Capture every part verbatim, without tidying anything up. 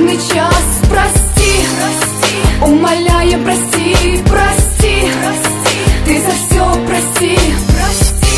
трудный час. Прости, прости, умоляю, прости, прости, прости, ты за все прости, прости.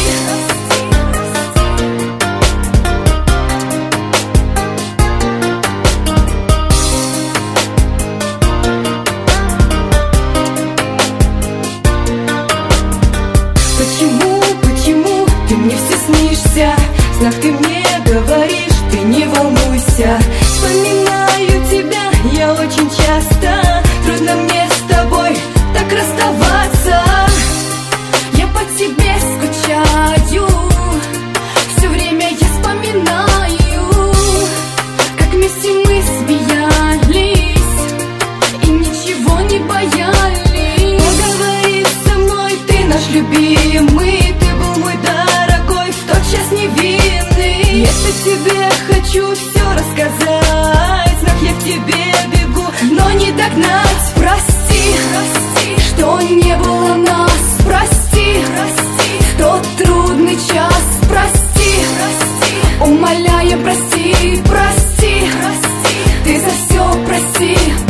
Почему, почему ты мне все снишься? Знак ты мне говоришь, ты не волнуйся. Вспоминаю тебя я очень часто. Трудно мне с тобой так расставаться. Я по тебе скучаю. Все время я вспоминаю, как вместе мы смеялись и ничего не боялись. Поговори со мной, ты наш любимый, ты был мой дорогой, в тот час невинный. Я тебе хочу все рассказать, знак я к тебе бегу, но не догнать. Прости, прости, что не было нас. Прости, прости, в тот трудный час. Прости, прости, умоляю, прости, прости, прости, ты за все прости.